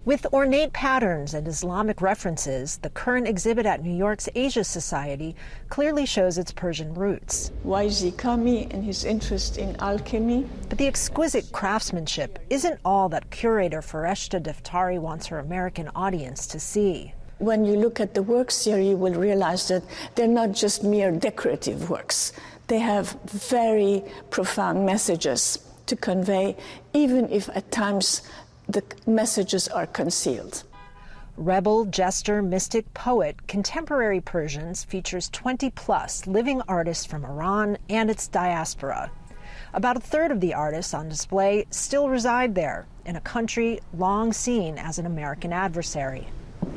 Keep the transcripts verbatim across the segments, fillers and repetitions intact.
With ornate patterns and Islamic references, the current exhibit at New York's Asia Society clearly shows its Persian roots. Wajdi Kami and his interest in alchemy. But the exquisite craftsmanship isn't all that curator Fereshta Daftari wants her American audience to see. When you look at the works here, you will realize that they're not just mere decorative works. They have very profound messages to convey, even if at times the messages are concealed. Rebel, Jester, Mystic, Poet, Contemporary Persians features twenty plus living artists from Iran and its diaspora. About a third of the artists on display still reside there, in a country long seen as an American adversary.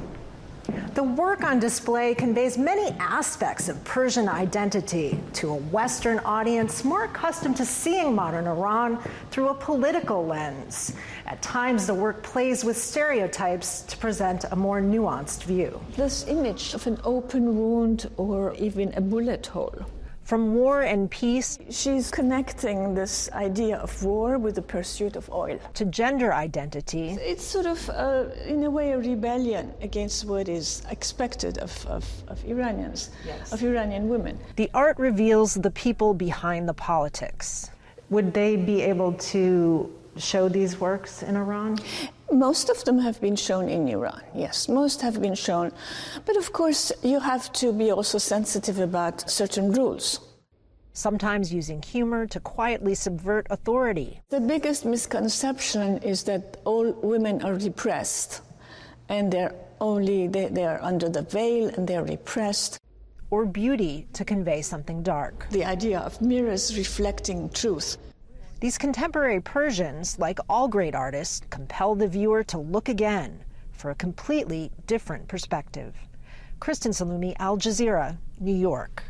The work on display conveys many aspects of Persian identity to a Western audience more accustomed to seeing modern Iran through a political lens. At times, the work plays with stereotypes to present a more nuanced view. This image of an open wound or even a bullet hole. From War and Peace, she's connecting this idea of war with the pursuit of oil. To gender identity. It's sort of, uh, in a way, a rebellion against what is expected of, of, of Iranians, yes. of Iranian women. The art reveals the people behind the politics. Would they be able to show these works in Iran? Most of them have been shown in Iran, yes, most have been shown. But of course, you have to be also sensitive about certain rules. Sometimes using humor to quietly subvert authority. The biggest misconception is that all women are repressed, and they're only, they, they are under the veil and they're repressed. Or beauty to convey something dark. The idea of mirrors reflecting truth. These contemporary Persians, like all great artists, compel the viewer to look again for a completely different perspective. Kristen Salumi, Al Jazeera, New York.